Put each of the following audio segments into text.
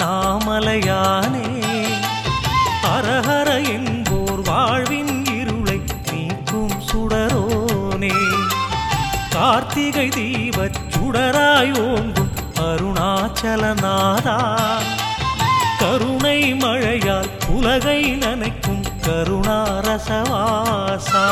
அண்ணாமலையானே ஹரஹர என்போர் வாழ்வின் இருளை நீக்கும் சுடரோனே கார்த்திகை தீபச் சுடராய் ஓங்கும் அருணாச்சலநாதா கருணை மழையால் உலகை நனைக்கும் கருணாரசவாசா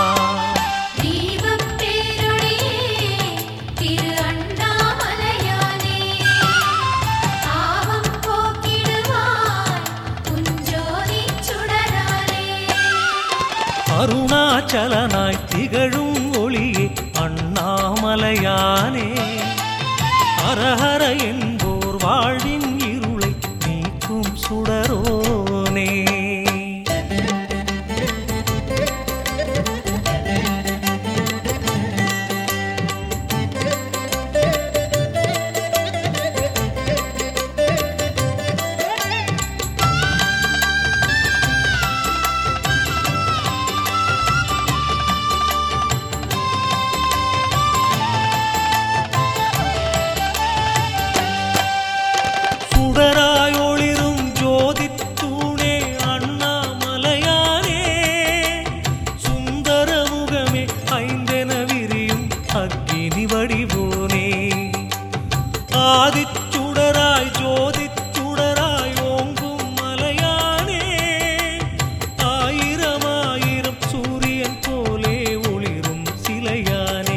அருணாச்சலனாய் திகழும் ஒளியே அண்ணாமலையானே ஹரஹர என்போர் வாழ்வின் இருளை நீக்கும் சுடரோனே ஆதிச்சுடராய் ஜோதிச்சுடராய் ஓங்கும் மலையானே ஆயிரம் ஆயிரம் சூரியன் போலே ஒளிரும் சிலையானே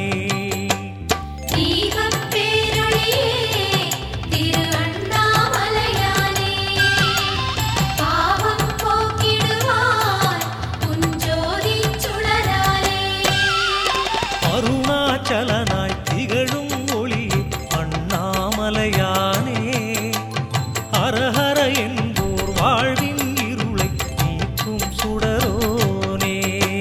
அருணாச்சலனாய் திகழும் ஒளியே அண்ணாமலையானே ஹரஹர என்போர் வாழ்வின் இருளை நீக்கும் சுடரோனே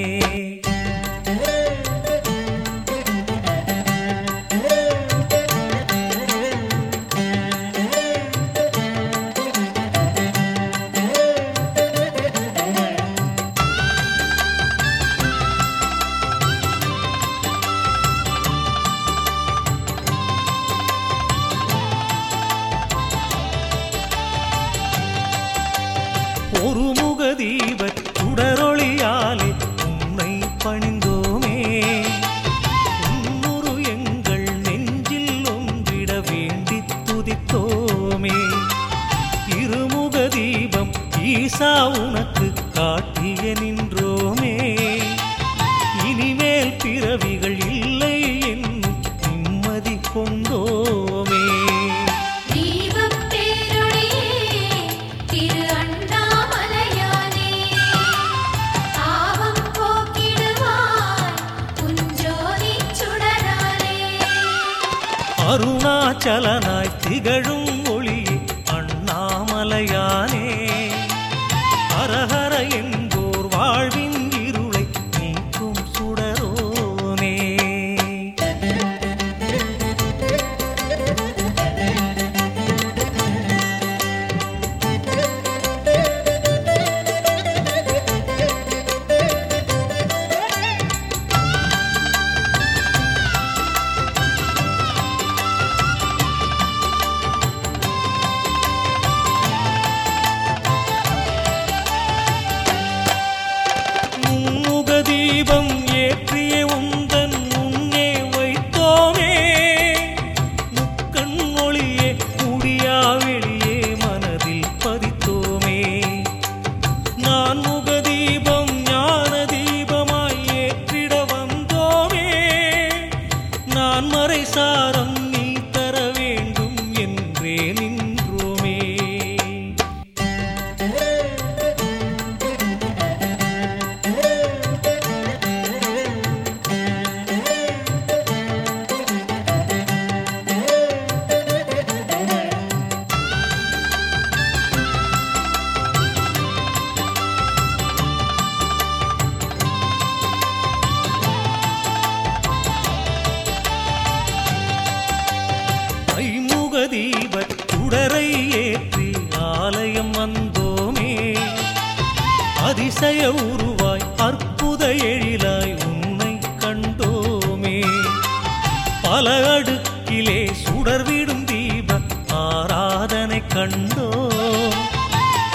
ஒரு முக தீபச் சுடரொளியாலே உன்னை பணிந்தோமே உன்னுரு எங்கள் நெஞ்சில் ஒன்றிட வேண்டி துதித்தோமே இருமுக தீபம் ஈசா உனக்கு காட்டிய நின்றோமே இனிமேல் பிறவிகள் இல்லை என்னும் நிம்மதி கொண்டோமே அருணாச்சலனாய் திகழும் ஒளியே அண்ணாமலையானே ஹரஹர என்போர் வாழ்வின் இருளை நீக்கும் சுடரோனே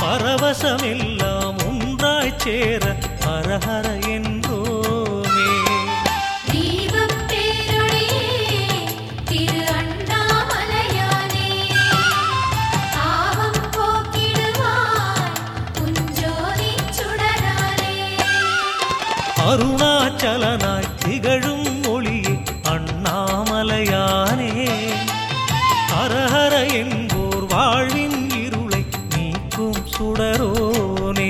பரவசமெல்லாம் ஒன்றாய் சேர ஹரஹர என்றோமே. தீபம் பேரொளியே திரு அண்ணாமலையானே, தாவம் போக்கிடுவாய் உஞ்சோதி சுடரானே. அருணாச்சலனாய் திகழும் ஒளியே அண்ணாமலையானே, ஹரஹர என்போர் வாழ்வின் இருளை நீக்கும் சுடரோனே.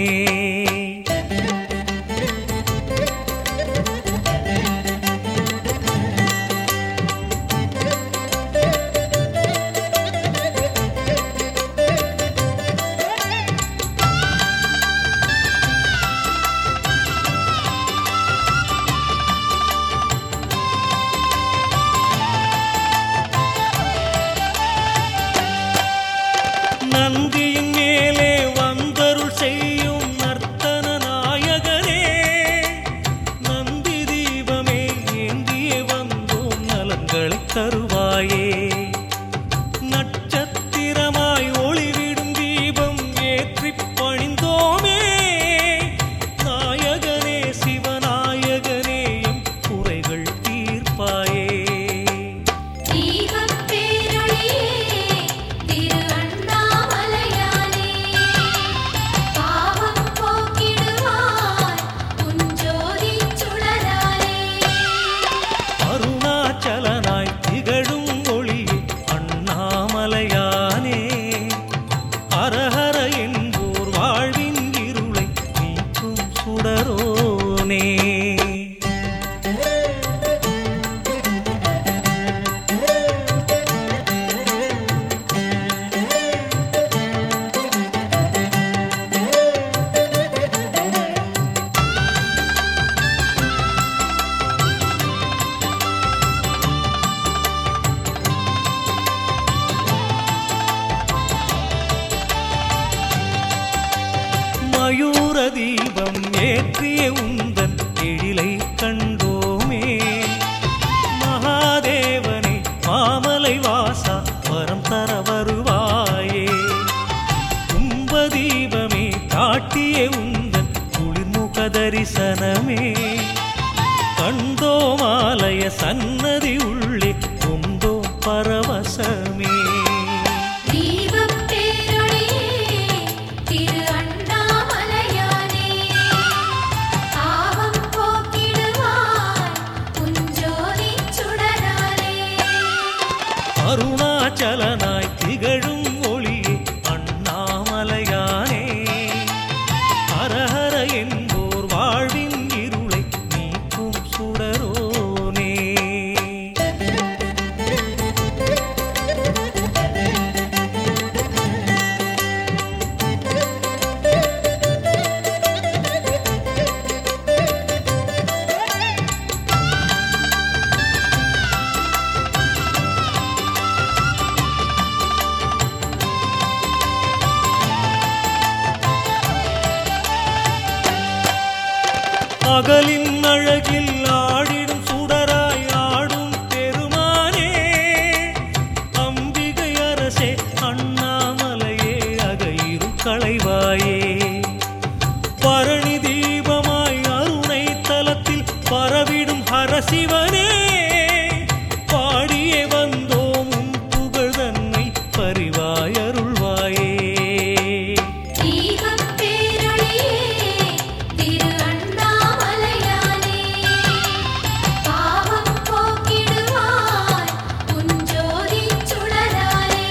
நந்தியின் மேலே வந்தருள் செய்யும் நர்த்தன நாயகனே, நந்தி தீபமே ஏந்தியே வந்தோம் நலங்களை தருவாயே. நட்சத்திரமாய் ஒளிவிடும் தீபம் ஏற்றிப் பணிந்தோமே, நாயகனே சிவநாயகனே எம் குறைகள் தீர்ப்பாயே. தீபம் பேரொளியே திரு அண்ணாமலையானே, பாவம் போக்கிடுவாய் உஞ்சோதி சுடரானே. அருணாச்சலனாய் திகழும் ஒளியே அண்ணாமலையானே, ஹரஹர என்போர் வாழ்வின் இருளை நீக்கும் சுடரோனே. மயூர தீபம் ஏற்றிய உந்தன் எழிலை கண்டோமே, மகாதேவனே மாமலை வாசா வரம் தர வருவாயே. கும்ப தீபமே காட்டிய உந்தன் குளிர்முக தரிசனமே, கண்டோமாலய சன்னதி உள்ளே கொண்டோம் பரவசமே. தீபம் பேரொளியே திரு அண்ணாமலையானே, தாவம் போக்கிடுவாய் உஞ்சோதி சுடரானே. அருணாச்சலனாய் திகழும் ஒளியே அண்ணாமலையானே, ஹரஹர என்போர் வாழ்வின் இருளை நீக்கும் சுடரோனே. பகலின் அழகில் ஆடிடும் சுடராய் ஆடும் பெருமானே, அம்பிகை அரசே அண்ணாமலையே அகையிரும் களைவாயே. பரணி தீபமாய் அருணை தலத்தில் பரவிடும் ஹரசிவனே, பாடியே வந்தோம் உன் புகழ் தன்னை பரிவாய் அருள்வாயே. தீபம் பேரொளியே திரு அண்ணாமலையானே, பாவம் போக்கிடுவாய் உஞ்சோதி சுடரானே.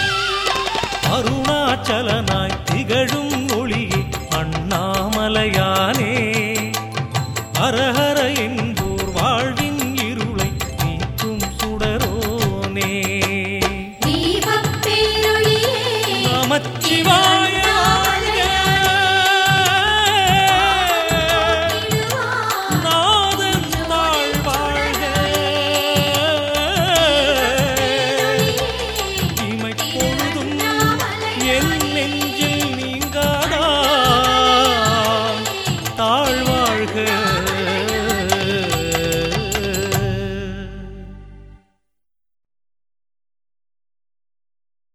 அருணாச்சலனாய் திகழும் ஒளியே அண்ணாமலையானே, ஹரஹர என்போர் வாழ்வின் இருளை நீக்கும் சுடரோனே. தீபம் பேரொளியே நமச்சிவாய வாழ்க, நாதன் தாழ் வாழ்க, இமைப்பொழுதும் என்